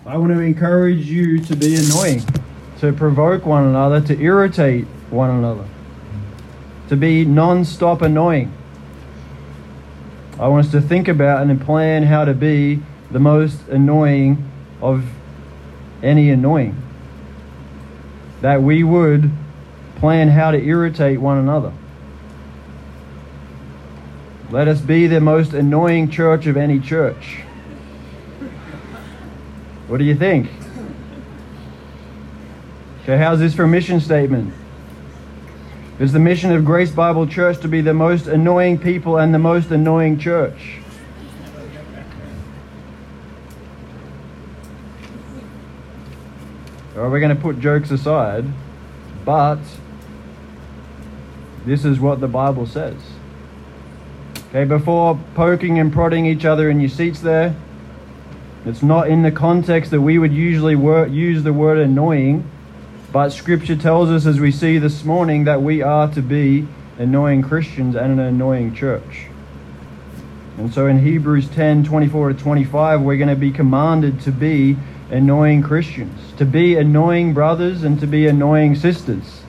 I want to encourage you to be annoying, to provoke one another, to irritate one another, to be non-stop annoying. I want us to think about and plan how to be the most annoying of any annoying. That we would plan how to irritate one another. Let us be the most annoying church of any church. What do you think? Okay, how's this for a mission statement? It's the mission of Grace Bible Church to be the most annoying people and the most annoying church. Well, we're going to put jokes aside, but this is what the Bible says. Okay, before poking and prodding each other in your seats there, it's not in the context that we would usually use the word annoying, but Scripture tells us, as we see this morning, that we are to be annoying Christians and an annoying church. And so in Hebrews 10:24-25, we're going to be commanded to be annoying Christians, to be annoying brothers and to be annoying sisters.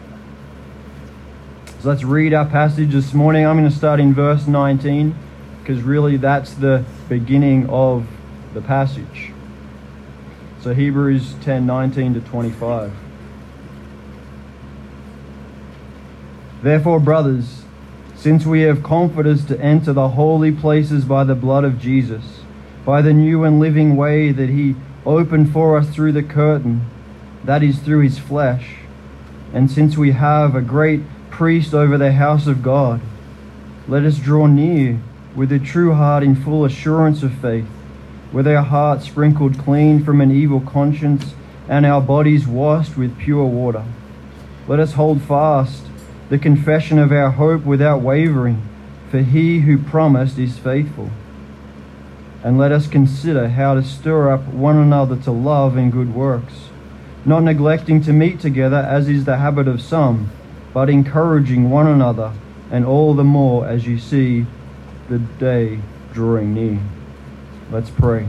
So let's read our passage this morning. I'm going to start in verse 19, because really that's the beginning of the passage. So Hebrews 10:19-25. Therefore, brothers, since we have confidence to enter the holy places by the blood of Jesus, by the new and living way that he opened for us through the curtain, that is, through his flesh, and since we have a great priest over the house of God, let us draw near with a true heart in full assurance of faith, with our hearts sprinkled clean from an evil conscience and our bodies washed with pure water. Let us hold fast the confession of our hope without wavering, for he who promised is faithful. And let us consider how to stir up one another to love and good works, not neglecting to meet together as is the habit of some, but encouraging one another, and all the more as you see the day drawing near. Let's pray.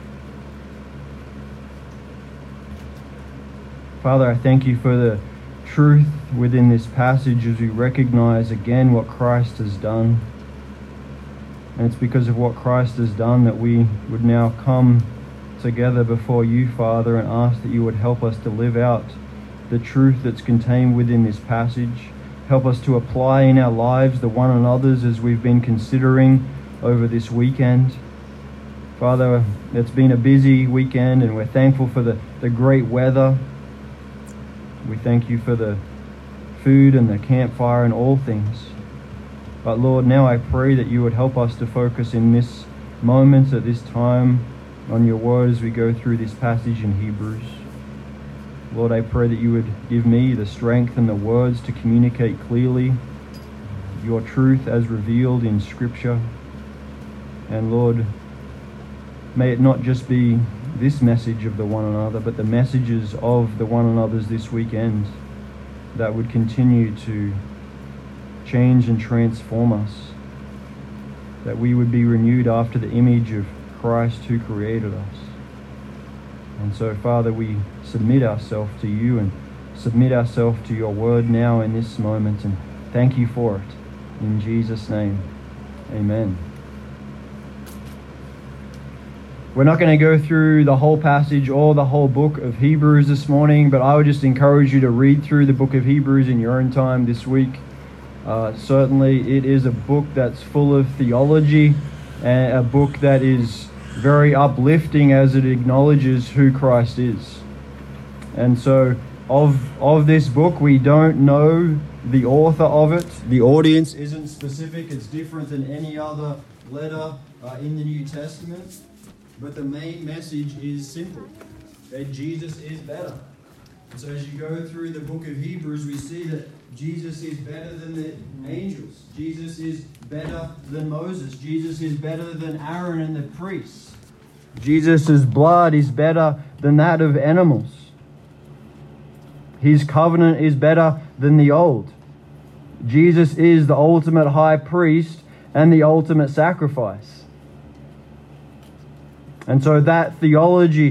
Father, I thank you for the truth within this passage as we recognize again what Christ has done. And it's because of what Christ has done that we would now come together before you, Father, and ask that you would help us to live out the truth that's contained within this passage. Help us to apply in our lives the one another's as we've been considering over this weekend. Father, it's been a busy weekend and we're thankful for the great weather. We thank you for the food and the campfire and all things. But Lord, now I pray that you would help us to focus in this moment, at this time, on your word as we go through this passage in Hebrews. Lord, I pray that you would give me the strength and the words to communicate clearly your truth as revealed in Scripture. And Lord, may it not just be this message of the one another, but the messages of the one another's this weekend that would continue to change and transform us, that we would be renewed after the image of Christ who created us. And so, Father, we submit ourselves to you and submit ourselves to your word now in this moment, and thank you for it. In Jesus' name, amen. We're not going to go through the whole passage or the whole book of Hebrews this morning, but I would just encourage you to read through the book of Hebrews in your own time this week. Certainly it is a book that's full of theology, and a book that is very uplifting as it acknowledges who Christ is. And so of this book, we don't know the author of it. The audience isn't specific. It's different than any other letter in the New Testament. But the main message is simple, that Jesus is better. And so as you go through the book of Hebrews, we see that Jesus is better than the angels. Jesus is better than Moses. Jesus is better than Aaron and the priests. Jesus' blood is better than that of animals. His covenant is better than the old. Jesus is the ultimate high priest and the ultimate sacrifice. And so that theology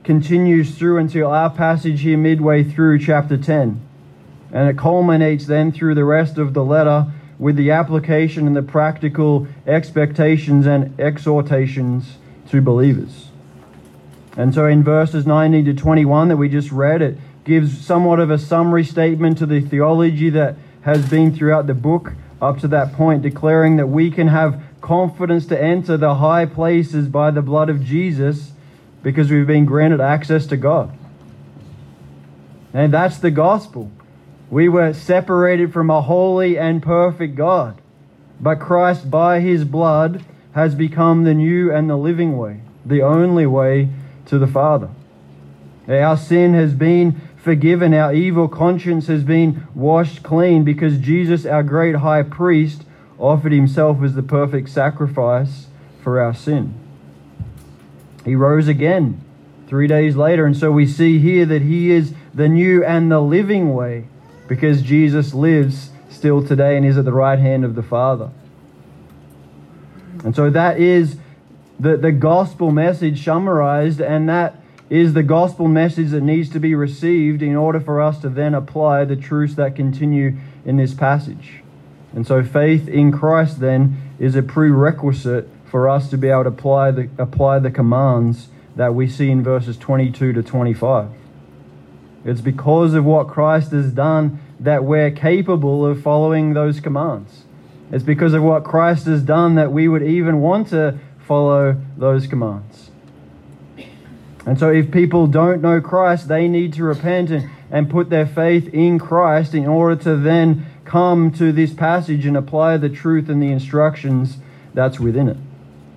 continues through until our passage here midway through chapter 10. And it culminates then through the rest of the letter with the application and the practical expectations and exhortations to believers. And so in verses 19 to 21 that we just read, it gives somewhat of a summary statement to the theology that has been throughout the book up to that point, declaring that we can have confidence to enter the high places by the blood of Jesus because we've been granted access to God. And that's the gospel. We were separated from a holy and perfect God, but Christ by His blood has become the new and the living way, the only way to the Father. Our sin has been forgiven, our evil conscience has been washed clean because Jesus, our great high priest, offered Himself as the perfect sacrifice for our sin. He rose again 3 days later, and so we see here that He is the new and the living way because Jesus lives still today and is at the right hand of the Father. And so that is the gospel message summarized, and that is the gospel message that needs to be received in order for us to then apply the truths that continue in this passage. And so faith in Christ then is a prerequisite for us to be able to apply the commands that we see in verses 22 to 25. It's because of what Christ has done that we're capable of following those commands. It's because of what Christ has done that we would even want to follow those commands. And so if people don't know Christ, they need to repent and put their faith in Christ in order to then come to this passage and apply the truth and the instructions that's within it.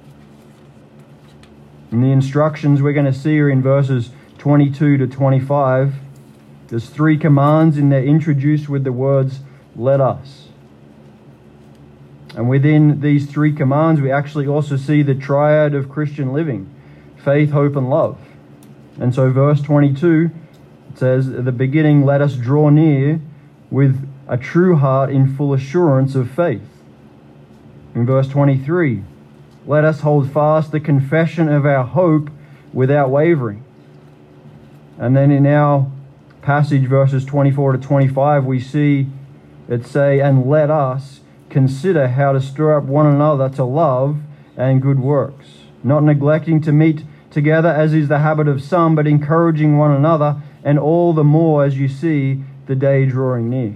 And the instructions we're going to see are in verses 22 to 25. There's 3 commands, and they're introduced with the words, "Let us." And within these 3 commands, we actually also see the triad of Christian living: faith, hope, and love. And so verse 22, it says, at the beginning, "Let us draw near with a true heart in full assurance of faith." In verse 23, "Let us hold fast the confession of our hope without wavering." And then in our passage, verses 24 to 25, we see it say, "And let us consider how to stir up one another to love and good works, not neglecting to meet together as is the habit of some, but encouraging one another, and all the more as you see the day drawing near."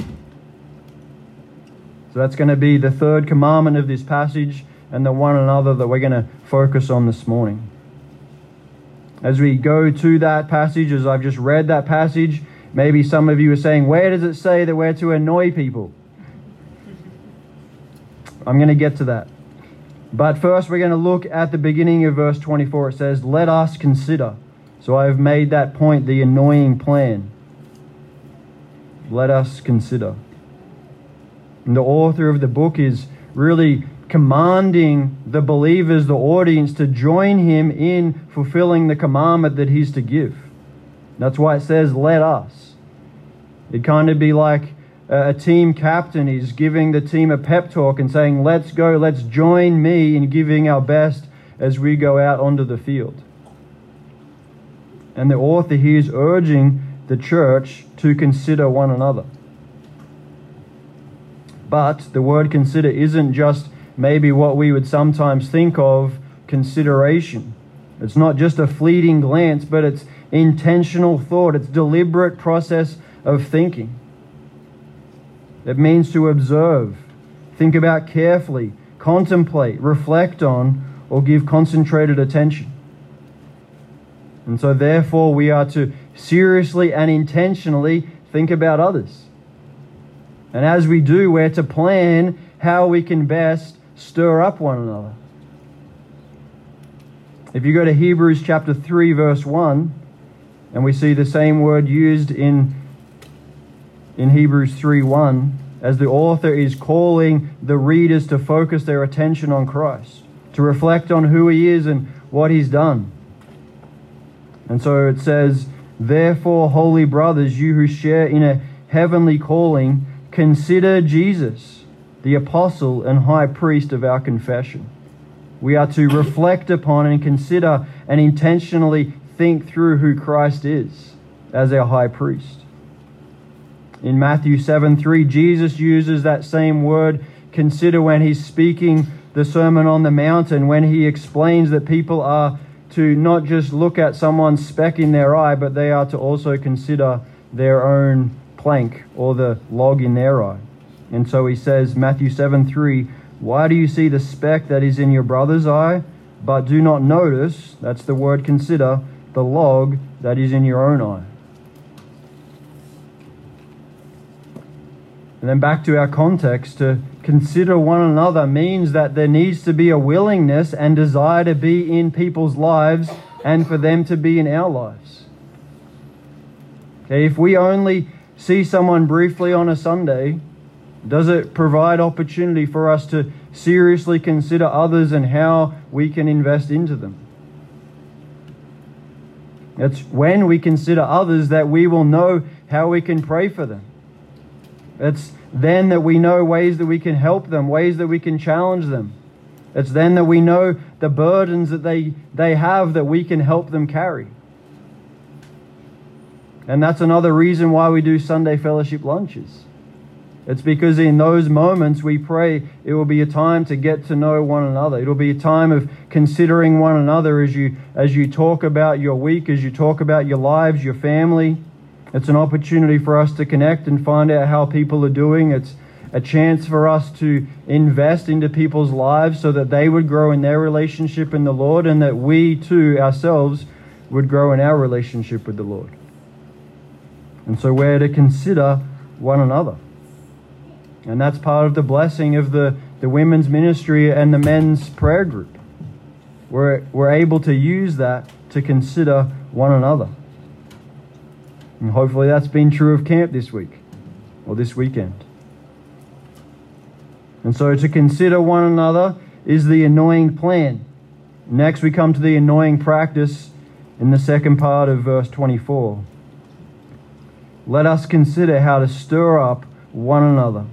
So that's going to be the 3rd commandment of this passage, and the one another that we're going to focus on this morning. As we go to that passage, as I've just read that passage, maybe some of you are saying, where does it say that we're to annoy people? I'm going to get to that. But first we're going to look at the beginning of verse 24. It says, "Let us consider." So I've made that point, the annoying plan. Let us consider. And the author of the book is really commanding the believers, the audience, to join him in fulfilling the commandment that he's to give. That's why it says, "Let us." It'd kind of be like a team captain is giving the team a pep talk and saying, "Let's go, let's join me in giving our best as we go out onto the field." And the author here is urging the church to consider one another. But the word consider isn't just maybe what we would sometimes think of consideration. It's not just a fleeting glance, but it's intentional thought. It's deliberate process of thinking. It means to observe, think about carefully, contemplate, reflect on, or give concentrated attention. And so therefore we are to seriously and intentionally think about others. And as we do, we're to plan how we can best stir up one another. If you go to Hebrews chapter 3 verse 1, and we see the same word used in Hebrews 3:1, as the author is calling the readers to focus their attention on Christ, to reflect on who He is and what He's done. And so it says, "Therefore, holy brothers, you who share in a heavenly calling, consider Jesus, the apostle and high priest of our confession." We are to reflect upon and consider and intentionally think through who Christ is as our high priest. In Matthew 7:3, Jesus uses that same word, consider, when he's speaking the Sermon on the Mountain, when he explains that people are to not just look at someone's speck in their eye, but they are to also consider their own plank or the log in their eye. And so he says, Matthew 7:3, why do you see the speck that is in your brother's eye, but do not notice, that's the word consider, the log that is in your own eye? And then back to our context, to consider one another means that there needs to be a willingness and desire to be in people's lives and for them to be in our lives. Okay, if we only see someone briefly on a Sunday, does it provide opportunity for us to seriously consider others and how we can invest into them? It's when we consider others that we will know how we can pray for them. It's then that we know ways that we can help them, ways that we can challenge them. It's then that we know the burdens that they have that we can help them carry. And that's another reason why we do Sunday fellowship lunches. It's because in those moments we pray it will be a time to get to know one another. It'll be a time of considering one another as you talk about your week, as you talk about your lives, your family. It's an opportunity for us to connect and find out how people are doing. It's a chance for us to invest into people's lives so that they would grow in their relationship in the Lord, and that we too ourselves would grow in our relationship with the Lord. And so we're to consider one another. And that's part of the blessing of the women's ministry and the men's prayer group. We're able to use that to consider one another. And hopefully that's been true of camp this week or this weekend. And so to consider one another is the annoying plan. Next we come to the annoying practice in the second part of verse 24. Let us consider how to stir up one another.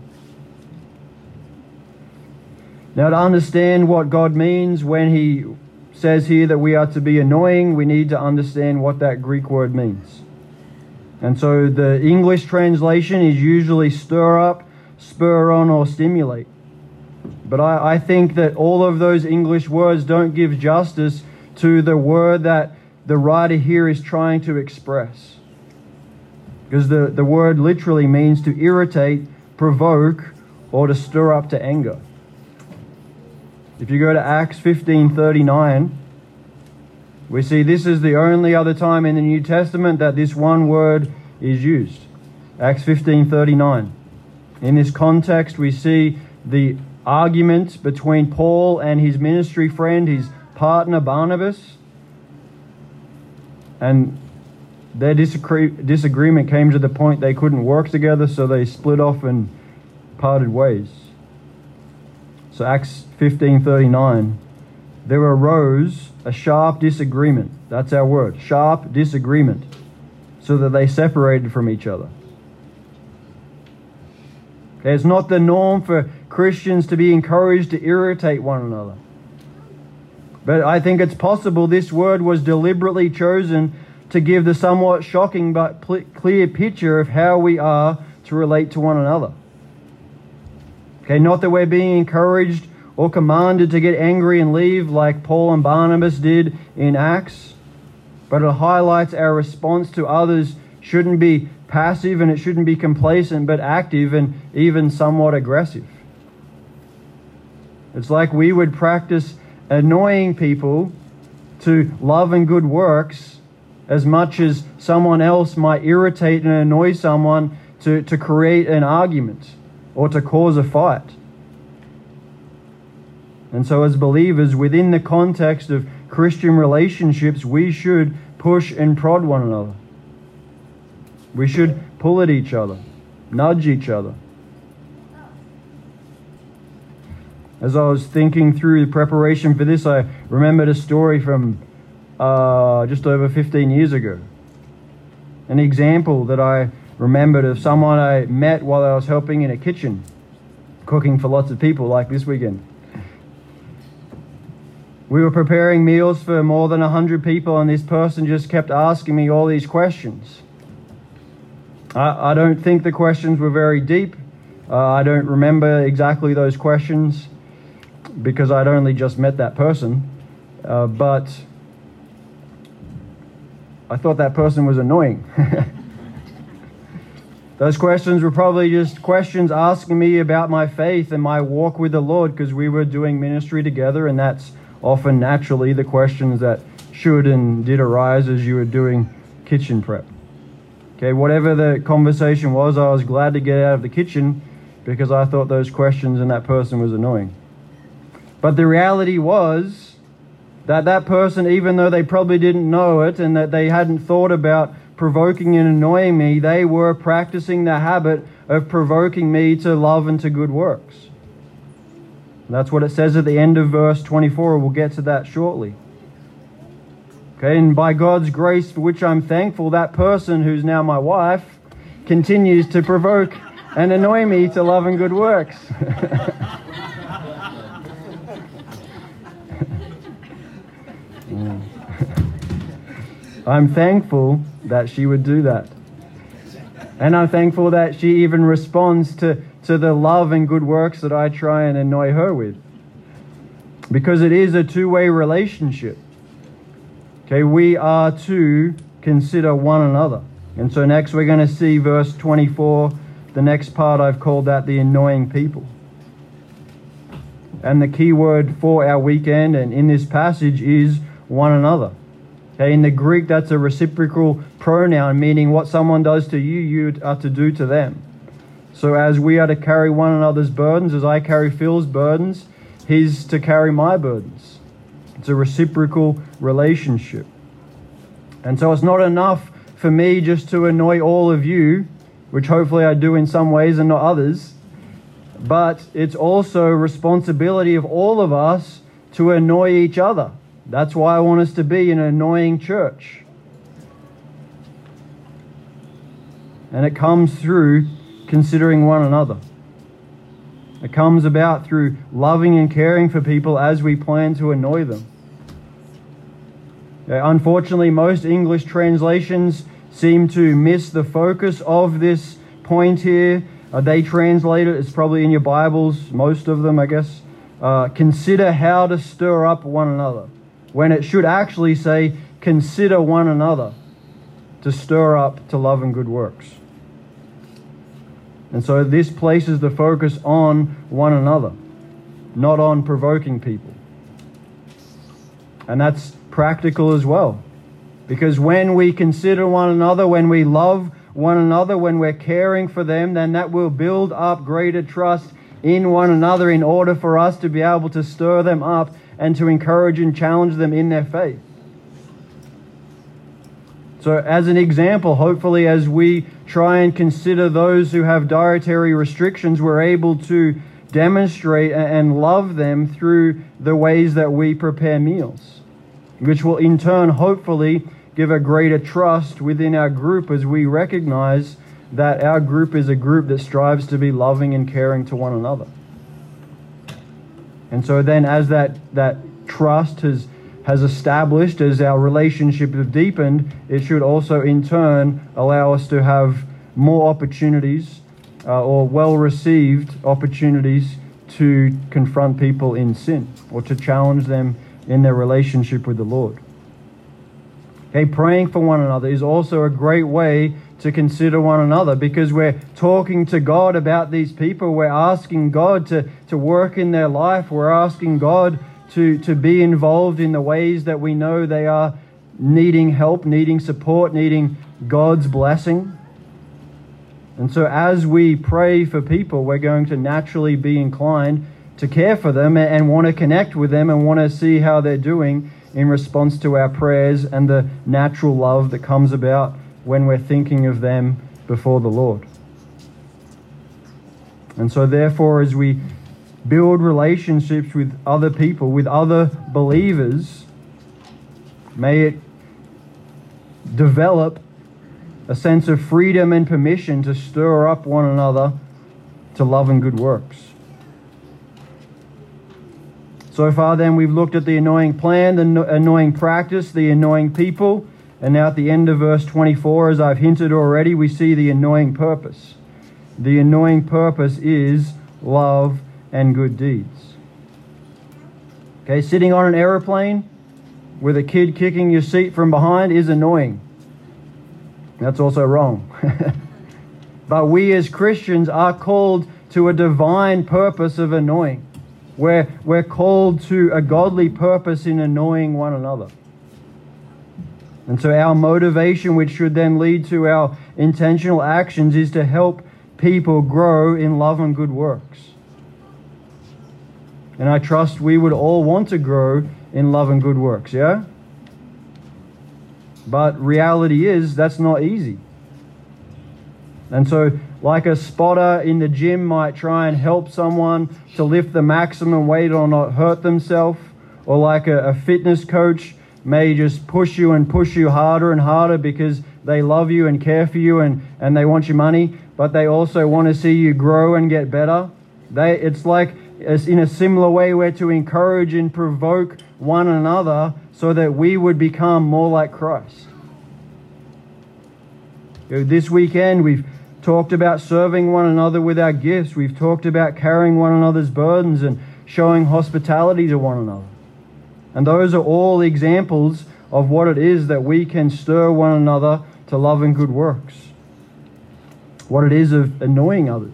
Now, to understand what God means when he says here that we are to be annoying, we need to understand what that Greek word means. And so the English translation is usually stir up, spur on, or stimulate. But I think that all of those English words don't give justice to the word that the writer here is trying to express. Because the word literally means to irritate, provoke, or to stir up to anger. If you go to Acts 15:39, we see this is the only other time in the New Testament that this one word is used. Acts 15:39. In this context, we see the argument between Paul and his ministry friend, his partner Barnabas. And their disagreement came to the point they couldn't work together, so they split off and parted ways. So Acts 15:39. There arose a sharp disagreement. That's our word, sharp disagreement, so that they separated from each other. Okay, it's not the norm for Christians to be encouraged to irritate one another. But I think it's possible this word was deliberately chosen to give the somewhat shocking but clear picture of how we are to relate to one another. Okay, not that we're being encouraged or commanded to get angry and leave like Paul and Barnabas did in Acts, but it highlights our response to others shouldn't be passive and it shouldn't be complacent, but active and even somewhat aggressive. It's like we would practice annoying people to love and good works as much as someone else might irritate and annoy someone to create an argument or to cause a fight. And so as believers, within the context of Christian relationships, we should push and prod one another. We should pull at each other, nudge each other. As I was thinking through the preparation for this, I remembered a story from just over 15 years ago. An example that I remembered of someone I met while I was helping in a kitchen, cooking for lots of people like this weekend. We were preparing meals for more than 100 people, and this person just kept asking me all these questions. I don't think the questions were very deep. I don't remember exactly those questions because I'd only just met that person. But I thought that person was annoying. Those questions were probably just questions asking me about my faith and my walk with the Lord, because we were doing ministry together, and that's often naturally the questions that should and did arise as you were doing kitchen prep. Okay, whatever the conversation was, I was glad to get out of the kitchen because I thought those questions and that person was annoying. But the reality was that that person, even though they probably didn't know it and that they hadn't thought about provoking and annoying me, they were practicing the habit of provoking me to love and to good works. That's what it says at the end of verse 24. We'll get to that shortly. Okay, and by God's grace, for which I'm thankful, that person who's now my wife continues to provoke and annoy me to love and good works. I'm thankful that she would do that. And I'm thankful that she even responds to the love and good works that I try and annoy her with. Because it is a two-way relationship. Okay, we are to consider one another. And so next we're going to see verse 24. The next part, I've called that the annoying people. And the key word for our weekend and in this passage is one another. Okay, in the Greek, that's a reciprocal pronoun, meaning what someone does to you, you are to do to them. So as we are to carry one another's burdens, as I carry Phil's burdens, he's to carry my burdens. It's a reciprocal relationship. And so it's not enough for me just to annoy all of you, which hopefully I do in some ways and not others, but it's also a responsibility of all of us to annoy each other. That's why I want us to be an annoying church. And it comes through considering one another. It comes about through loving and caring for people as we plan to annoy them. Unfortunately, most English translations seem to miss the focus of this point here. They translate it, it's probably in your Bibles, most of them, I guess. Consider how to stir up one another. When it should actually say, consider one another to stir up to love and good works. And so this places the focus on one another, not on provoking people. And that's practical as well. Because when we consider one another, when we love one another, when we're caring for them, then that will build up greater trust in one another in order for us to be able to stir them up and to encourage and challenge them in their faith. So as an example, hopefully as we try and consider those who have dietary restrictions, we're able to demonstrate and love them through the ways that we prepare meals, which will in turn hopefully give a greater trust within our group as we recognize that our group is a group that strives to be loving and caring to one another. And so then as that trust has established, as our relationship has deepened, it should also in turn allow us to have more opportunities or well-received opportunities to confront people in sin or to challenge them in their relationship with the Lord. Okay, praying for one another is also a great way to consider one another, because we're talking to God about these people. We're asking God to work in their life. We're asking God to be involved in the ways that we know they are needing help, needing support, needing God's blessing. And so as we pray for people, we're going to naturally be inclined to care for them and want to connect with them and want to see how they're doing in response to our prayers and the natural love that comes about when we're thinking of them before the Lord. And so therefore, as we build relationships with other people, with other believers, may it develop a sense of freedom and permission to stir up one another to love and good works. So far then we've looked at the annoying plan, the annoying practice, the annoying people, and now at the end of verse 24, as I've hinted already, we see the annoying purpose. The annoying purpose is love and good deeds. Okay, sitting on an aeroplane with a kid kicking your seat from behind is annoying. That's also wrong. But we as Christians are called to a divine purpose of annoying. We're called to a godly purpose in annoying one another. And so our motivation, which should then lead to our intentional actions, is to help people grow in love and good works. And I trust we would all want to grow in love and good works, yeah? But reality is, that's not easy. And so, like a spotter in the gym might try and help someone to lift the maximum weight or not hurt themselves, or like a fitness coach may just push you harder and harder because they love you and care for you and they want your money, but they also want to see you grow and get better. It's like, in a similar way, we're to encourage and provoke one another so that we would become more like Christ. This weekend we've talked about serving one another with our gifts. We've talked about carrying one another's burdens and showing hospitality to one another. And those are all examples of what it is that we can stir one another to love and good works. What it is of annoying others.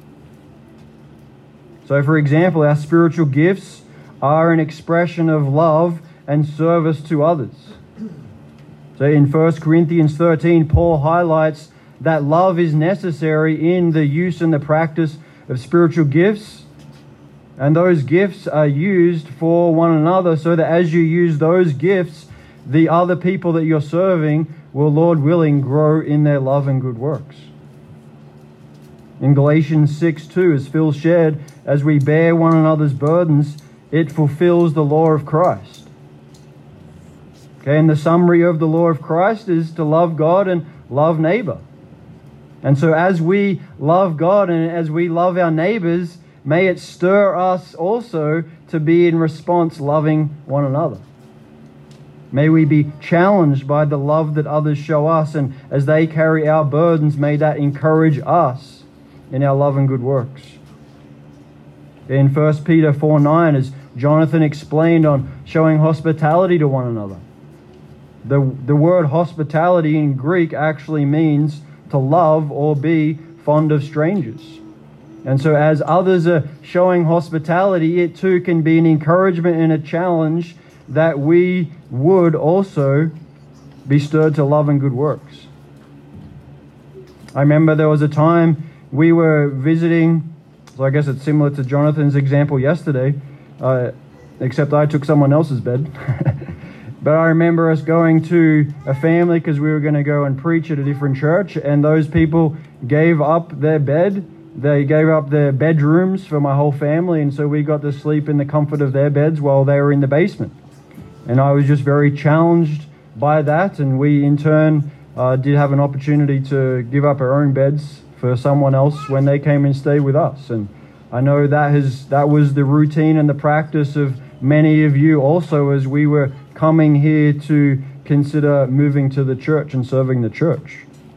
So, for example, our spiritual gifts are an expression of love and service to others. So in 1 Corinthians 13, Paul highlights that love is necessary in the use and the practice of spiritual gifts. And those gifts are used for one another so that as you use those gifts, the other people that you're serving will, Lord willing, grow in their love and good works. In Galatians 6:2, as Phil shared, as we bear one another's burdens, it fulfills the law of Christ. Okay, and the summary of the law of Christ is to love God and love neighbor. And so as we love God and as we love our neighbors, may it stir us also to be in response loving one another. May we be challenged by the love that others show us, and as they carry our burdens, may that encourage us in our love and good works. In 1 Peter 4:9, as Jonathan explained on showing hospitality to one another, the word hospitality in Greek actually means to love or be fond of strangers. And so as others are showing hospitality, it too can be an encouragement and a challenge that we would also be stirred to love and good works. I remember there was a time we were visiting, so I guess it's similar to Jonathan's example yesterday, except I took someone else's bed. But I remember us going to a family because we were going to go and preach at a different church, and those people gave up their bed. They gave up their bedrooms for my whole family, and so we got to sleep in the comfort of their beds while they were in the basement. And I was just very challenged by that, and we in turn did have an opportunity to give up our own beds for someone else when they came and stayed with us. And I know that was the routine and the practice of many of you also as we were coming here to consider moving to the church and serving the church.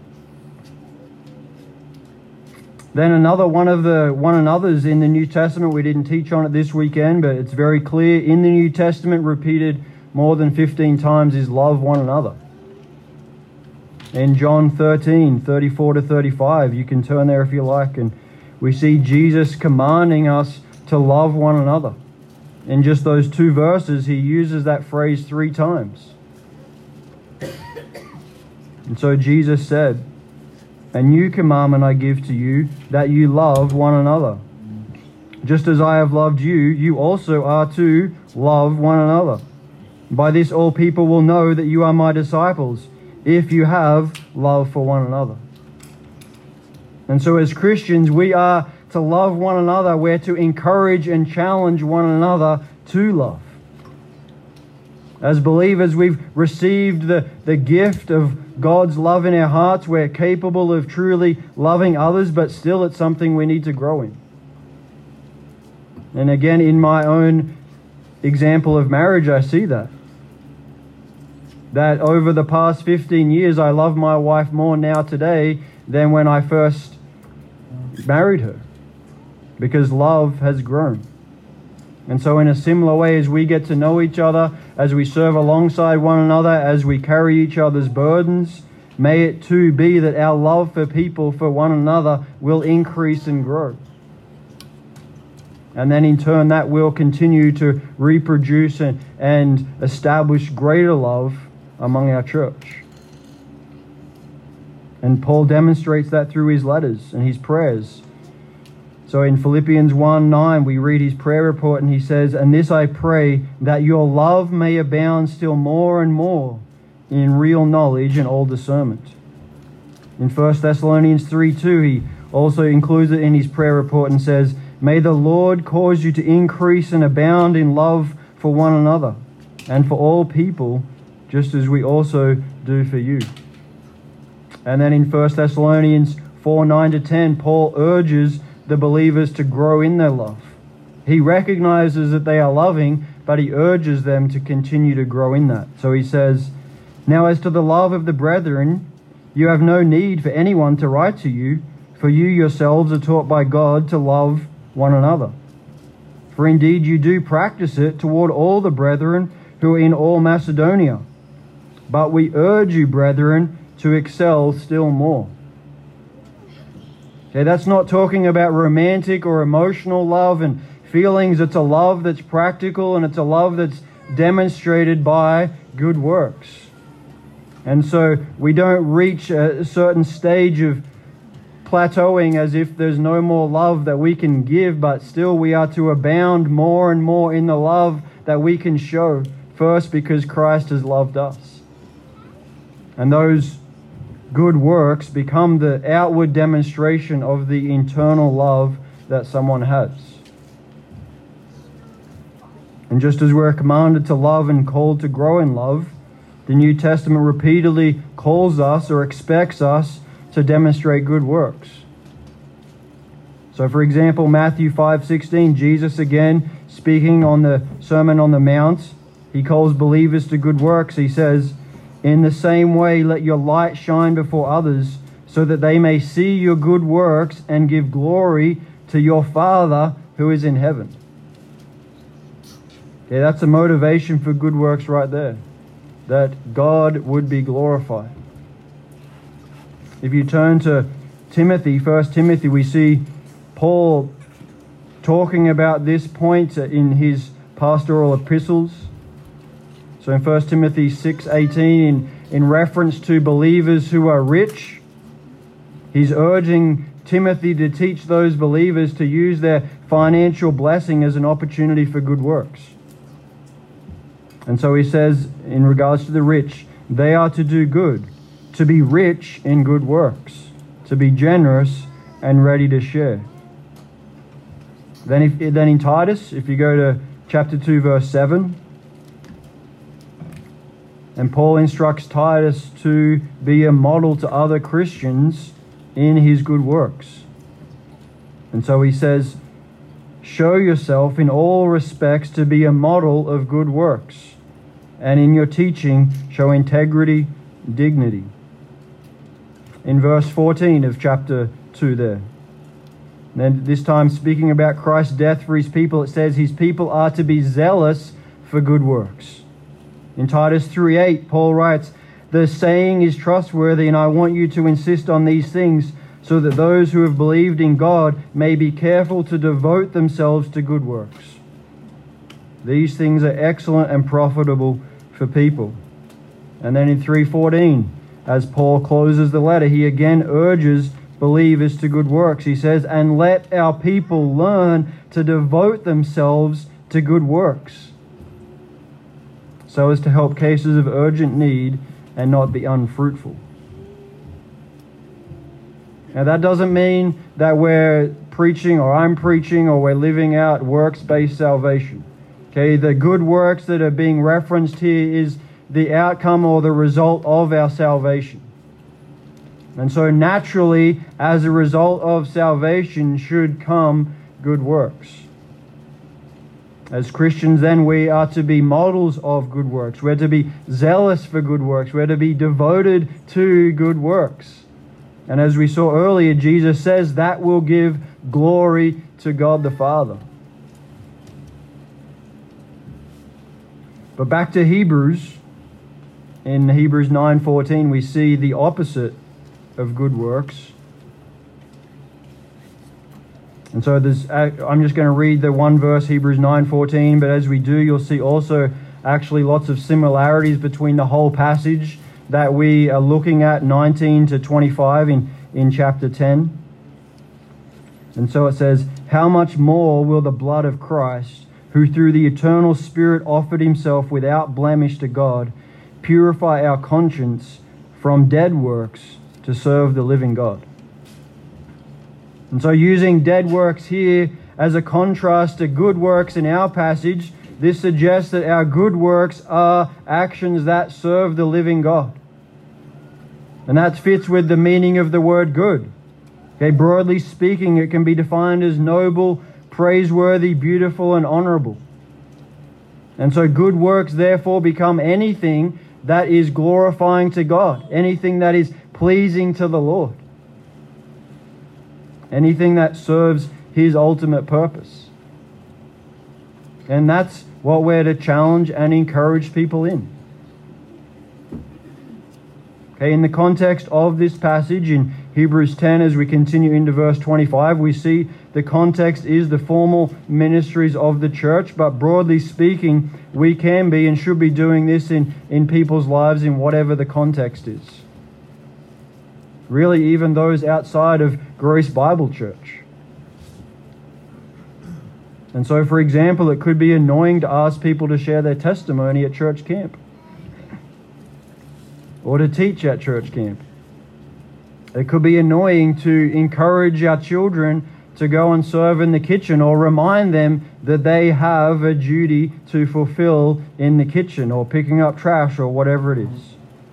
Then another one of the one another's in the New Testament, we didn't teach on it this weekend, but it's very clear in the New Testament, repeated more than 15 times, is love one another. In John 13, 34 to 35, you can turn there if you like, and we see Jesus commanding us to love one another. In just those two verses, he uses that phrase 3 times. And so Jesus said, "A new commandment I give to you, that you love one another. Just as I have loved you, you also are to love one another. By this all people will know that you are my disciples, if you have love for one another." And so as Christians, we are to love one another. We're to encourage and challenge one another to love. As believers, we've received the gift of God's love in our hearts. We're capable of truly loving others, but still it's something we need to grow in. And again, in my own example of marriage, I see that. That over the past 15 years, I love my wife more now today than when I first married her, because love has grown. And so in a similar way, as we get to know each other, as we serve alongside one another, as we carry each other's burdens, may it too be that our love for people, for one another, will increase and grow. And then in turn, that will continue to reproduce and establish greater love among our church. And Paul demonstrates that through his letters and his prayers. So in Philippians 1:9, we read his prayer report, and he says, "And this I pray, that your love may abound still more and more in real knowledge and all discernment." In 1 Thessalonians 3:2, he also includes it in his prayer report and says, "May the Lord cause you to increase and abound in love for one another and for all people, just as we also do for you." And then in 1 Thessalonians 4:9-10, Paul urges the believers to grow in their love. He recognizes that they are loving, but he urges them to continue to grow in that. So he says, "Now as to the love of the brethren, you have no need for anyone to write to you, for you yourselves are taught by God to love one another. For indeed you do practice it toward all the brethren who are in all Macedonia. But we urge you, brethren, to excel still more." Okay, that's not talking about romantic or emotional love and feelings. It's a love that's practical, and it's a love that's demonstrated by good works. And so we don't reach a certain stage of plateauing as if there's no more love that we can give, but still we are to abound more and more in the love that we can show, first because Christ has loved us. And those good works become the outward demonstration of the internal love that someone has. And just as we're commanded to love and called to grow in love, the New Testament repeatedly calls us or expects us to demonstrate good works. So for example, Matthew 5:16, Jesus again speaking on the Sermon on the Mount, he calls believers to good works. He says, "In the same way, let your light shine before others, so that they may see your good works and give glory to your Father who is in heaven." Okay, that's a motivation for good works right there, that God would be glorified. If you turn to Timothy, 1 Timothy, we see Paul talking about this point in his pastoral epistles. So in 1 Timothy 6:18, in reference to believers who are rich, he's urging Timothy to teach those believers to use their financial blessing as an opportunity for good works. And so he says, in regards to the rich, they are to do good, to be rich in good works, to be generous and ready to share. Then in Titus, if you go to chapter 2, verse 7, and Paul instructs Titus to be a model to other Christians in his good works. And so he says, "Show yourself in all respects to be a model of good works, and in your teaching show integrity, dignity." In verse 14 of chapter 2 there. And then this time speaking about Christ's death for his people, it says his people are to be zealous for good works. In Titus 3:8, Paul writes, "The saying is trustworthy, and I want you to insist on these things, so that those who have believed in God may be careful to devote themselves to good works. These things are excellent and profitable for people." And then in 3:14, as Paul closes the letter, he again urges believers to good works. He says, "And let our people learn to devote themselves to good works, so as to help cases of urgent need and not be unfruitful." Now that doesn't mean that we're preaching or I'm preaching or we're living out works-based salvation. Okay, the good works that are being referenced here is the outcome or the result of our salvation. And so naturally, as a result of salvation should come good works. As Christians, then, we are to be models of good works. We're to be zealous for good works. We're to be devoted to good works. And as we saw earlier, Jesus says that will give glory to God the Father. But back to Hebrews. In Hebrews 9:14, we see the opposite of good works. And so I'm just going to read the one verse, Hebrews 9:14, but as we do, you'll see also actually lots of similarities between the whole passage that we are looking at, 19 to 25 in chapter 10. And so it says, "How much more will the blood of Christ, who through the eternal Spirit offered himself without blemish to God, purify our conscience from dead works to serve the living God?" And so using dead works here as a contrast to good works in our passage, this suggests that our good works are actions that serve the living God. And that fits with the meaning of the word good. Okay, broadly speaking, it can be defined as noble, praiseworthy, beautiful, and honorable. And so good works therefore become anything that is glorifying to God, anything that is pleasing to the Lord, anything that serves His ultimate purpose. And that's what we're to challenge and encourage people in. Okay, in the context of this passage in Hebrews 10, as we continue into verse 25, we see the context is the formal ministries of the church, but broadly speaking, we can be and should be doing this in people's lives in whatever the context is. Really, even those outside of Grace Bible Church. And so, for example, it could be annoying to ask people to share their testimony at church camp, or to teach at church camp. It could be annoying to encourage our children to go and serve in the kitchen, or remind them that they have a duty to fulfill in the kitchen, or picking up trash, or whatever it is.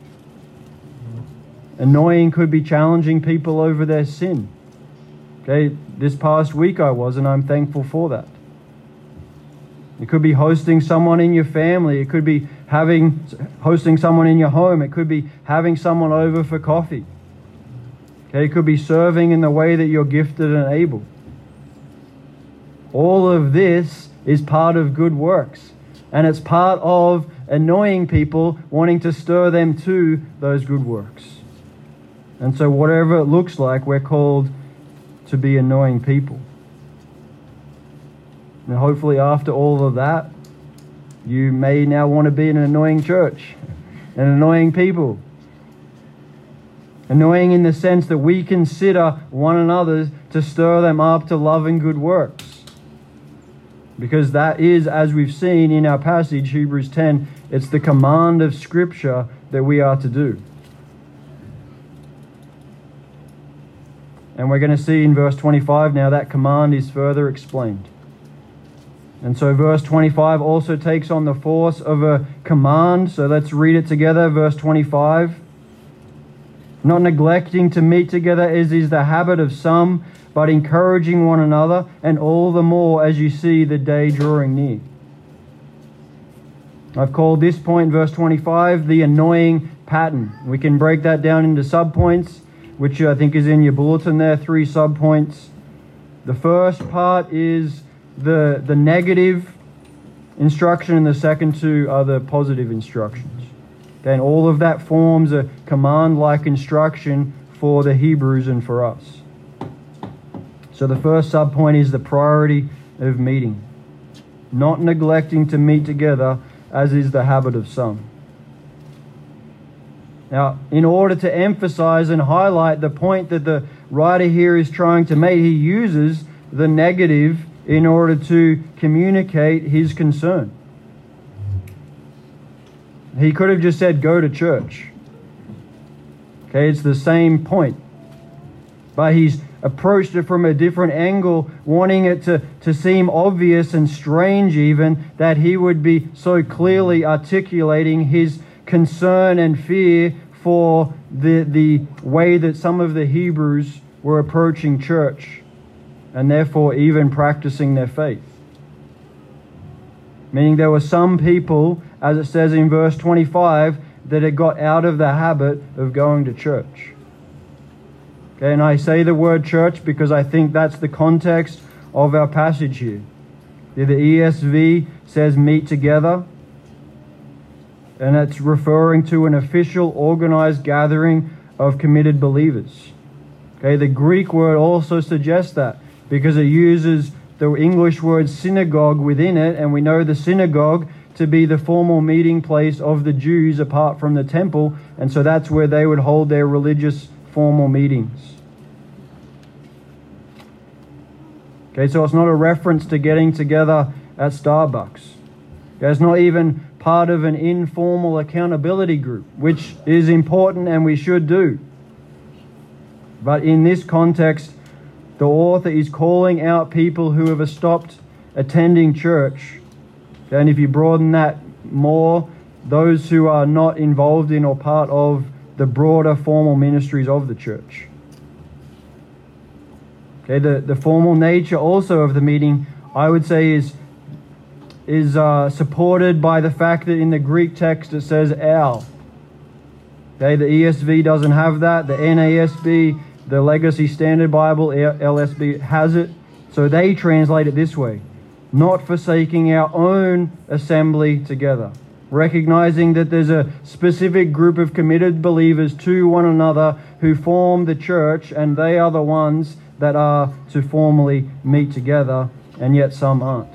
Annoying could be challenging people over their sin. Okay, this past week I was, and I'm thankful for that. It could be hosting someone in your family. It could be hosting someone in your home. It could be having someone over for coffee. Okay, it could be serving in the way that you're gifted and able. All of this is part of good works. And it's part of annoying people, wanting to stir them to those good works. And so whatever it looks like, we're called to be annoying people. And hopefully after all of that, you may now want to be in an annoying church and annoying people. Annoying in the sense that we consider one another to stir them up to love and good works. Because that is, as we've seen in our passage, Hebrews 10, it's the command of Scripture that we are to do. And we're going to see in verse 25 now that command is further explained. And so verse 25 also takes on the force of a command. So let's read it together. Verse 25. "Not neglecting to meet together as is the habit of some, but encouraging one another, and all the more as you see the day drawing near." I've called this point, verse 25, the annoying pattern. We can break that down into subpoints, which I think is in your bulletin there, 3 subpoints. The first part is the negative instruction, and the second 2 are the positive instructions. And all of that forms a command-like instruction for the Hebrews and for us. So the first subpoint is the priority of meeting. Not neglecting to meet together, as is the habit of some. Now, in order to emphasize and highlight the point that the writer here is trying to make, he uses the negative in order to communicate his concern. He could have just said, go to church. Okay, it's the same point. But he's approached it from a different angle, wanting it to seem obvious and strange even that he would be so clearly articulating his concern and fear for the way that some of the Hebrews were approaching church, and therefore even practicing their faith. Meaning there were some people, as it says in verse 25, that had got out of the habit of going to church. Okay, and I say the word church because I think that's the context of our passage here. The ESV says meet together, and it's referring to an official, organized gathering of committed believers. Okay, the Greek word also suggests that because it uses the English word synagogue within it, and we know the synagogue to be the formal meeting place of the Jews apart from the temple, and so that's where they would hold their religious formal meetings. Okay, so it's not a reference to getting together at Starbucks. Okay, it's not even part of an informal accountability group, which is important and we should do. But in this context, the author is calling out people who have stopped attending church. And if you broaden that more, those who are not involved in or part of the broader formal ministries of the church. Okay, the formal nature also of the meeting, I would say, is supported by the fact that in the Greek text it says our. Okay, the ESV doesn't have that. The NASB, the Legacy Standard Bible, LSB, has it. So they translate it this way: not forsaking our own assembly together. Recognizing that there's a specific group of committed believers to one another who form the church, and they are the ones that are to formally meet together, and yet some aren't.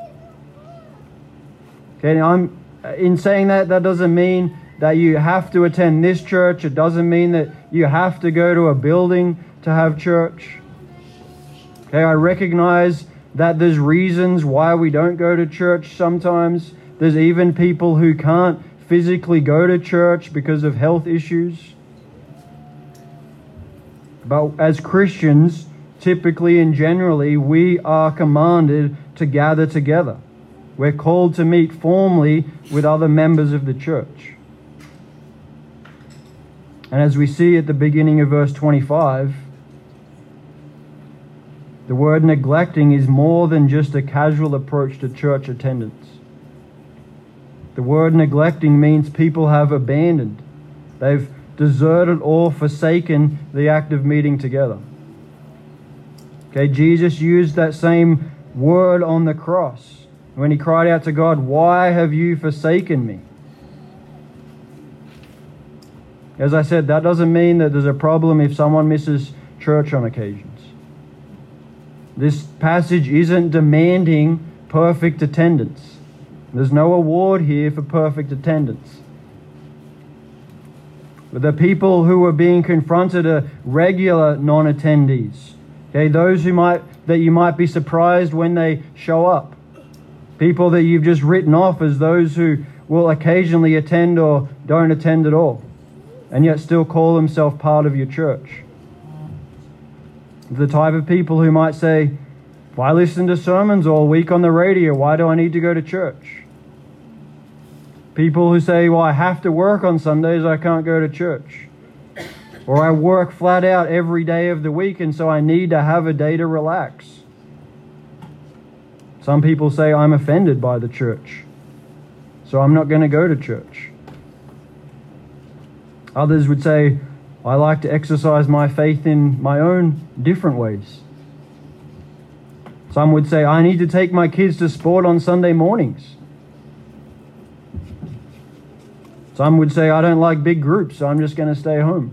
Okay, in saying that doesn't mean that you have to attend this church. It doesn't mean that you have to go to a building to have church. Okay, I recognize that there's reasons why we don't go to church sometimes. There's even people who can't physically go to church because of health issues. But as Christians, typically and generally, we are commanded to gather together. We're called to meet formally with other members of the church. And as we see at the beginning of verse 25, the word neglecting is more than just a casual approach to church attendance. The word neglecting means people have abandoned. They've deserted or forsaken the act of meeting together. Okay, Jesus used that same word on the cross when he cried out to God, "Why have you forsaken me?" As I said, that doesn't mean that there's a problem if someone misses church on occasions. This passage isn't demanding perfect attendance. There's no award here for perfect attendance. But the people who are being confronted are regular non-attendees. Okay, those that you might be surprised when they show up. People that you've just written off as those who will occasionally attend or don't attend at all, and yet still call themselves part of your church. The type of people who might say, "If I listen to sermons all week on the radio, why do I need to go to church?" People who say, "Well, I have to work on Sundays, I can't go to church." Or "I work flat out every day of the week, and so I need to have a day to relax." Some people say, "I'm offended by the church, so I'm not going to go to church." Others would say, "I like to exercise my faith in my own different ways." Some would say, "I need to take my kids to sport on Sunday mornings." Some would say, "I don't like big groups, so I'm just going to stay home."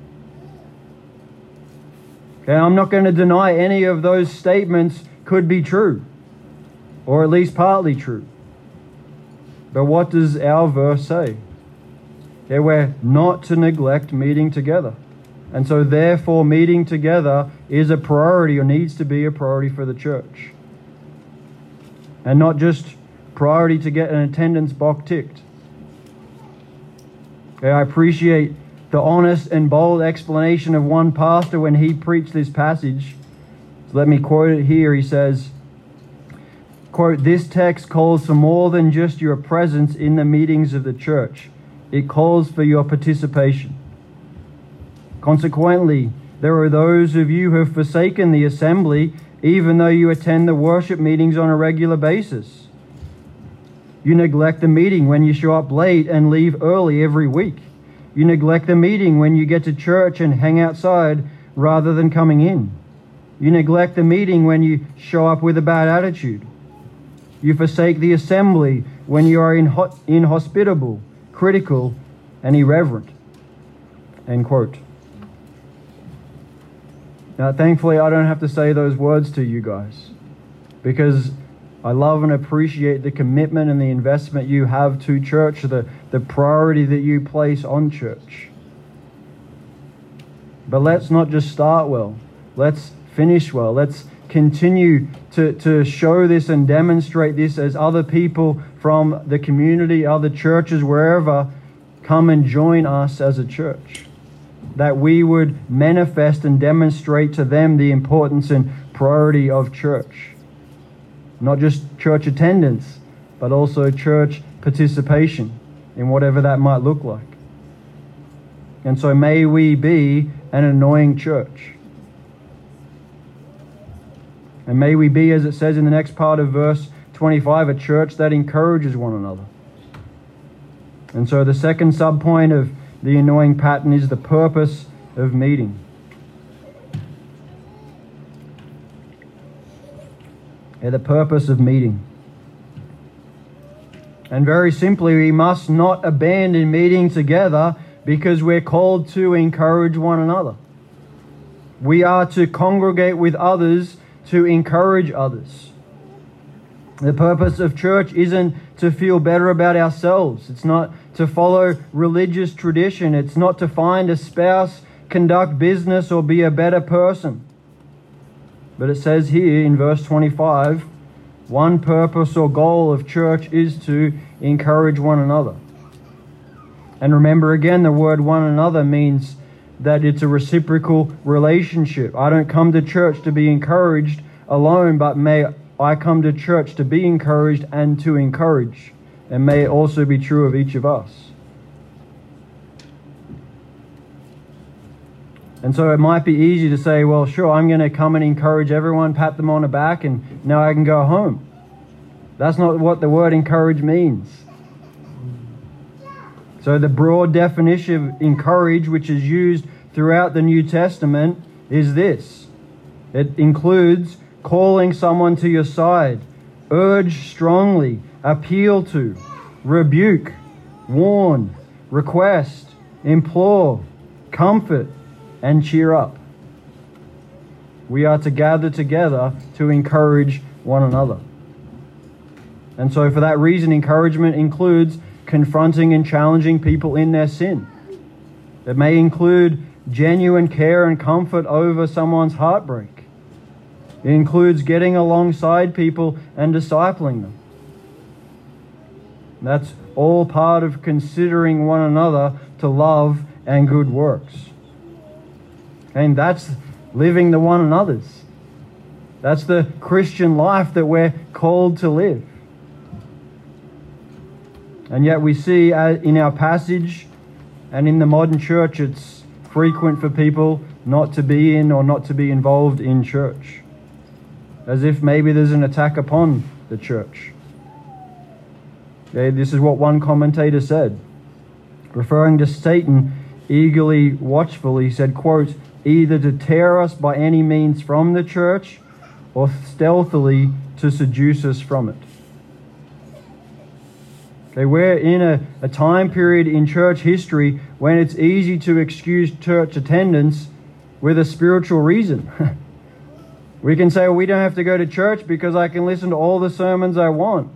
Okay, I'm not going to deny any of those statements could be true, or at least partly true. But what does our verse say? Okay, we're not to neglect meeting together. And so therefore meeting together is a priority, or needs to be a priority for the church. And not just priority to get an attendance box ticked. Okay, I appreciate the honest and bold explanation of one pastor when he preached this passage. So let me quote it here. He says, quote, "This text calls for more than just your presence in the meetings of the church. It calls for your participation. Consequently, there are those of you who have forsaken the assembly, even though you attend the worship meetings on a regular basis. You neglect the meeting when you show up late and leave early every week. You neglect the meeting when you get to church and hang outside rather than coming in. You neglect the meeting when you show up with a bad attitude. You forsake the assembly when you are inhospitable, critical, and irreverent. End quote. Now, thankfully, I don't have to say those words to you guys, because I love and appreciate the commitment and the investment you have to church, the priority that you place on church. But let's not just start well. Let's finish well. Let's continue to show this and demonstrate this as other people from the community, other churches, wherever, come and join us as a church. That we would manifest and demonstrate to them the importance and priority of church. Not just church attendance, but also church participation in whatever that might look like. And so may we be an annoying church. And may we be, as it says in the next part of verse 25, a church that encourages one another. And so the second subpoint of the annoying pattern is the purpose of meeting. The purpose of meeting. And very simply, we must not abandon meeting together because we're called to encourage one another. We are to congregate with others to encourage others. The purpose of church isn't to feel better about ourselves. It's not to follow religious tradition. It's not to find a spouse, conduct business, or be a better person. But it says here in verse 25, one purpose or goal of church is to encourage one another. And remember again, the word one another means that it's a reciprocal relationship. I don't come to church to be encouraged alone, but may I come to church to be encouraged and to encourage. And may it also be true of each of us. And so it might be easy to say, well, sure, I'm going to come and encourage everyone, pat them on the back, and now I can go home. That's not what the word encourage means. So the broad definition of encourage, which is used throughout the New Testament, is this. It includes calling someone to your side, urge strongly, appeal to, rebuke, warn, request, implore, comfort, and cheer up. We are to gather together to encourage one another. And so for that reason, encouragement includes confronting and challenging people in their sin. It may include genuine care and comfort over someone's heartbreak. It includes getting alongside people and discipling them. That's all part of considering one another to love and good works. And that's living the one another's. That's the Christian life that we're called to live. And yet we see in our passage and in the modern church, it's frequent for people not to be in or not to be involved in church. As if maybe there's an attack upon the church. Okay, this is what one commentator said. Referring to Satan eagerly, watchfully, said, quote, either to tear us by any means from the church or stealthily to seduce us from it. Okay, we're in a time period in church history when it's easy to excuse church attendance with a spiritual reason. We can say, well, we don't have to go to church because I can listen to all the sermons I want.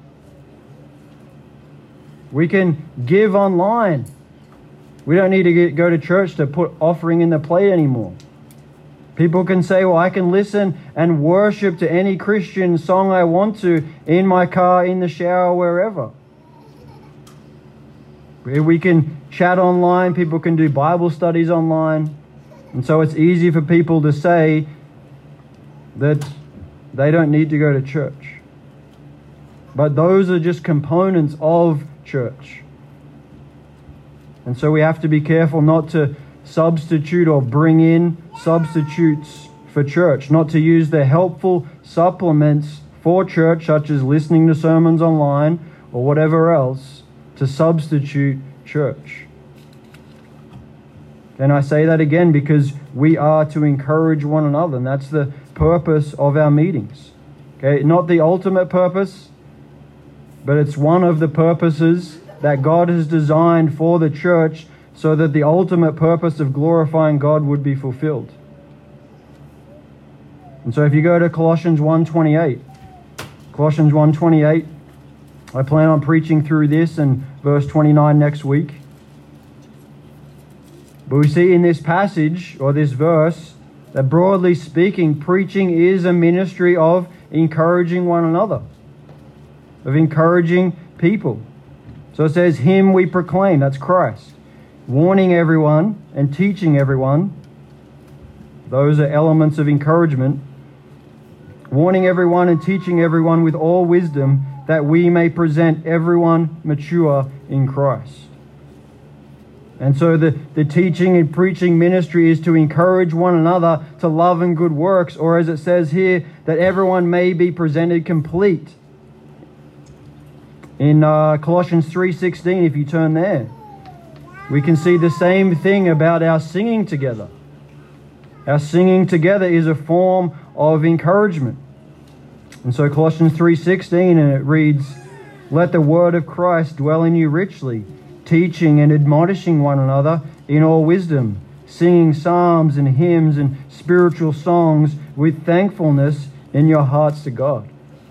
We can give online. We don't need to go to church to put offering in the plate anymore. People can say, well, I can listen and worship to any Christian song I want to in my car, in the shower, wherever. We can chat online. People can do Bible studies online. And so it's easy for people to say that they don't need to go to church. But those are just components of church. And so we have to be careful not to substitute or bring in substitutes for church, not to use the helpful supplements for church, such as listening to sermons online or whatever else to substitute church. And I say that again because we are to encourage one another, and that's the purpose of our meetings. Okay, not the ultimate purpose, but it's one of the purposes that God has designed for the church so that the ultimate purpose of glorifying God would be fulfilled. And so if you go to Colossians 1:28, Colossians 1:28, I plan on preaching through this and verse 29 next week. But we see in this passage, or this verse, that broadly speaking, preaching is a ministry of encouraging one another, of encouraging people. So it says, Him we proclaim, that's Christ, warning everyone and teaching everyone. Those are elements of encouragement. Warning everyone and teaching everyone with all wisdom, that we may present everyone mature in Christ. And so the teaching and preaching ministry is to encourage one another to love and good works, or as it says here, that everyone may be presented complete. In Colossians 3:16, if you turn there, we can see the same thing about our singing together. Our singing together is a form of encouragement. And so Colossians 3:16, and it reads, Let the word of Christ dwell in you richly, teaching and admonishing one another in all wisdom, singing psalms and hymns and spiritual songs with thankfulness in your hearts to God.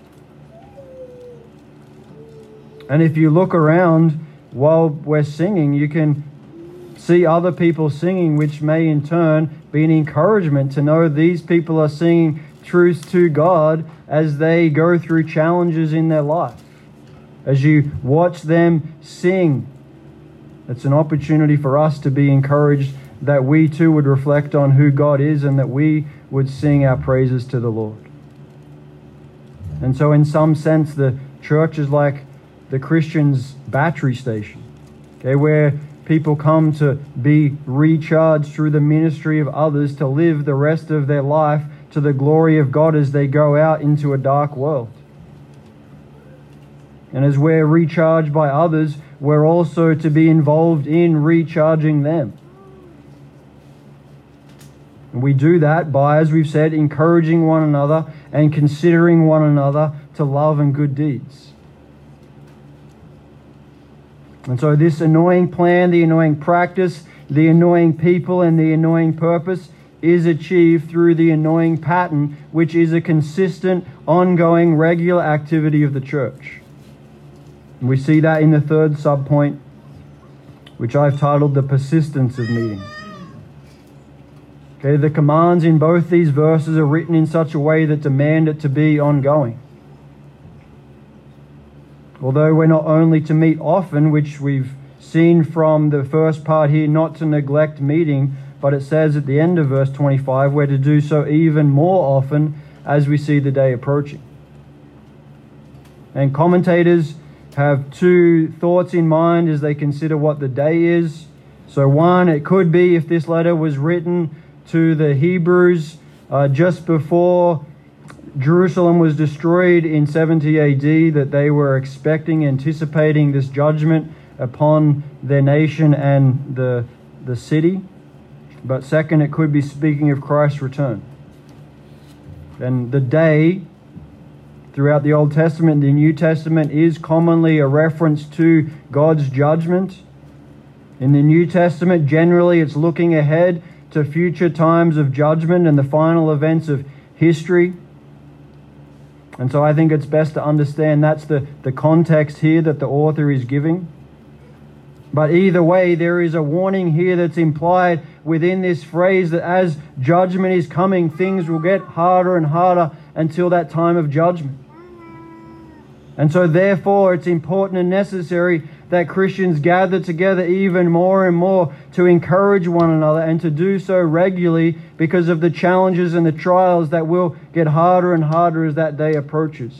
And if you look around while we're singing, you can see other people singing, which may in turn be an encouragement to know these people are singing truth to God as they go through challenges in their life. As you watch them sing, it's an opportunity for us to be encouraged that we too would reflect on who God is and that we would sing our praises to the Lord. And so in some sense, the church is like the Christian's battery station, okay, where people come to be recharged through the ministry of others to live the rest of their life to the glory of God as they go out into a dark world. And as we're recharged by others, we're also to be involved in recharging them. And we do that by, as we've said, encouraging one another and considering one another to love and good deeds. And so this annoying plan, the annoying practice, the annoying people, and the annoying purpose is achieved through the annoying pattern, which is a consistent, ongoing, regular activity of the church. And we see that in the third subpoint, which I've titled the persistence of meeting. Okay, the commands in both these verses are written in such a way that demand it to be ongoing. Although we're not only to meet often, which we've seen from the first part here, not to neglect meeting, but it says at the end of verse 25, we're to do so even more often as we see the day approaching. And commentators have two thoughts in mind as they consider what the day is. So one, it could be if this letter was written to the Hebrews just before Jerusalem was destroyed in 70 AD, that they were expecting, anticipating this judgment upon their nation and the city. But second, it could be speaking of Christ's return. And the day throughout the Old Testament and the New Testament is commonly a reference to God's judgment. In the New Testament, generally it's looking ahead to future times of judgment and the final events of history. And so I think it's best to understand that's the context here that the author is giving. But either way, there is a warning here that's implied within this phrase that as judgment is coming, things will get harder and harder until that time of judgment. And so therefore, it's important and necessary that Christians gather together even more and more to encourage one another and to do so regularly because of the challenges and the trials that will get harder and harder as that day approaches.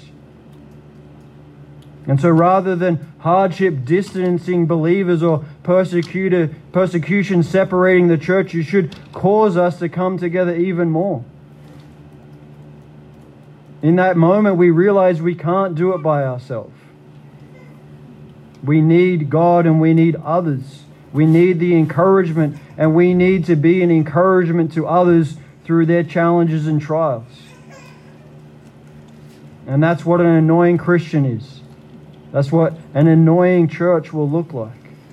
And so rather than hardship distancing believers or persecution separating the church, it should cause us to come together even more. In that moment, we realize we can't do it by ourselves. We need God and we need others. We need the encouragement, and we need to be an encouragement to others through their challenges and trials. And that's what an annoying Christian is. That's what an annoying church will look like.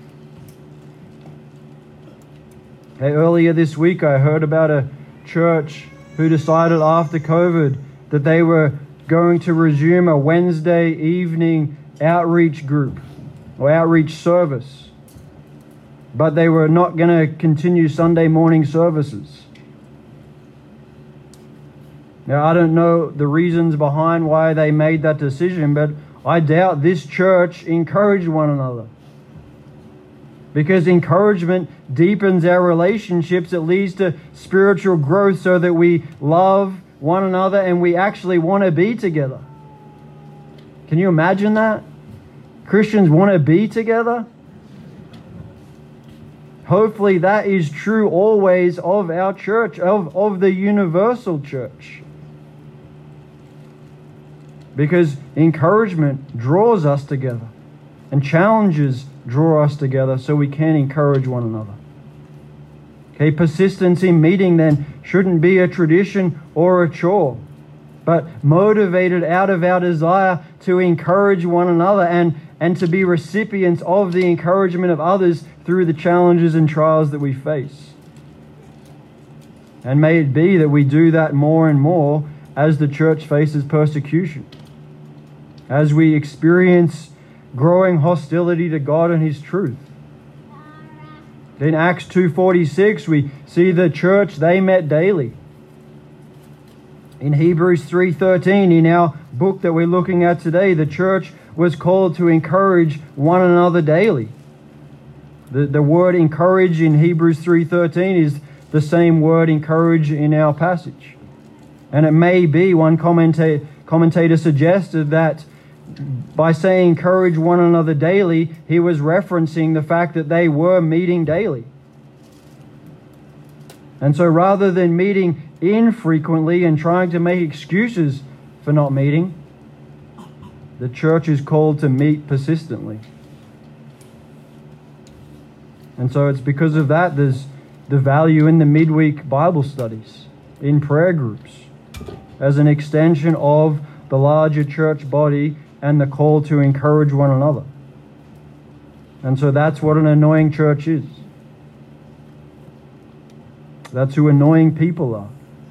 Hey, earlier this week I heard about a church who decided after COVID that they were going to resume a Wednesday evening outreach group or outreach service. But they were not going to continue Sunday morning services. Now, I don't know the reasons behind why they made that decision, but I doubt this church encouraged one another. Because encouragement deepens our relationships. It leads to spiritual growth so that we love one another and we actually want to be together. Can you imagine that? Christians want to be together? Hopefully that is true always of our church, of the universal church. Because encouragement draws us together, and challenges draw us together so we can encourage one another. Okay, persistence in meeting then shouldn't be a tradition or a chore, but motivated out of our desire to encourage one another and to be recipients of the encouragement of others through the challenges and trials that we face. And may it be that we do that more and more as the church faces persecution, as we experience growing hostility to God and His truth. In Acts 2:46, we see the church, they met daily. In Hebrews 3:13, in our book that we're looking at today, the church was called to encourage one another daily. The word encourage in Hebrews 3:13 is the same word encourage in our passage. And it may be, one commentator suggested that by saying encourage one another daily, he was referencing the fact that they were meeting daily. And so rather than meeting infrequently and trying to make excuses for not meeting, the church is called to meet persistently. And so it's because of that there's the value in the midweek Bible studies, in prayer groups, as an extension of the larger church body and the call to encourage one another. And so that's what an annoying church is. That's who annoying people are.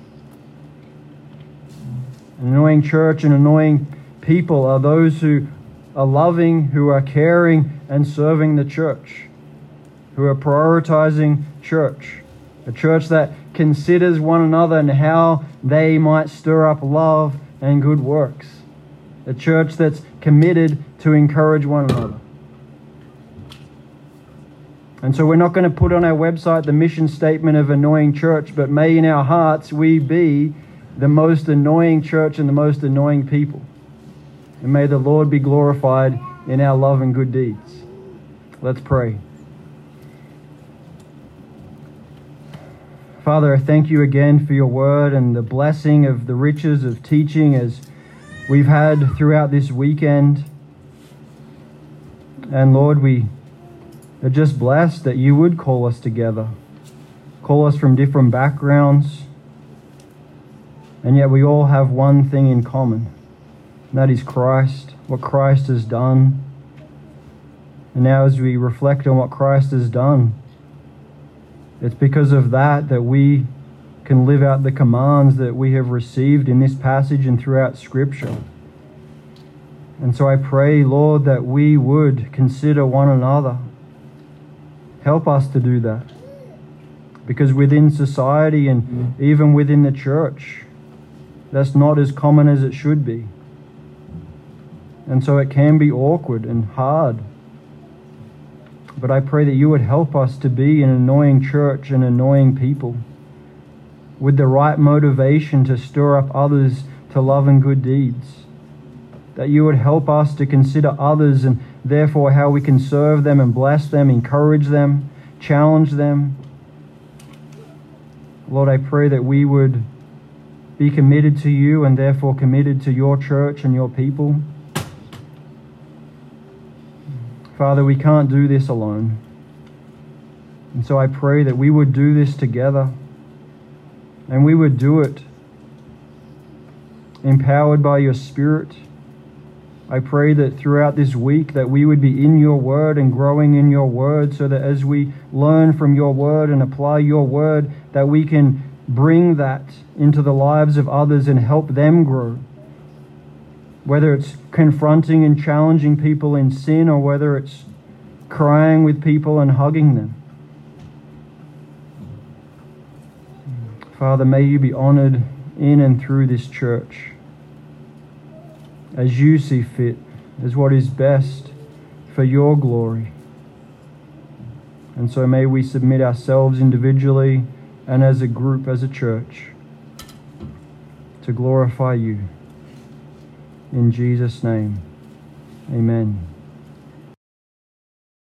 An annoying church and annoying people are those who are loving, who are caring and serving the church, who are prioritizing church, a church that considers one another and how they might stir up love and good works. A church that's committed to encourage one another. And so we're not going to put on our website the mission statement of annoying church, but may in our hearts we be the most annoying church and the most annoying people. And may the Lord be glorified in our love and good deeds. Let's pray. Father, I thank you again for your word and the blessing of the riches of teaching as we've had throughout this weekend. And Lord, we are just blessed that you would call us together, call us from different backgrounds, and yet we all have one thing in common, and that is Christ, what Christ has done. And now as we reflect on what Christ has done, it's because of that that we can live out the commands that we have received in this passage and throughout Scripture. And so I pray, Lord, that we would consider one another. Help us to do that. Because within society and even within the church, that's not as common as it should be. And so it can be awkward and hard. But I pray that you would help us to be an annoying church and annoying people, with the right motivation to stir up others to love and good deeds. That you would help us to consider others and therefore how we can serve them and bless them, encourage them, challenge them. Lord, I pray that we would be committed to you and therefore committed to your church and your people. Father, we can't do this alone. And so I pray that we would do this together, and we would do it empowered by your Spirit. I pray that throughout this week that we would be in your word and growing in your word, so that as we learn from your word and apply your word, that we can bring that into the lives of others and help them grow. Whether it's confronting and challenging people in sin, or whether it's crying with people and hugging them. Father, may you be honored in and through this church as you see fit, as what is best for your glory. And so may we submit ourselves individually and as a group, as a church, to glorify you. In Jesus' name, amen.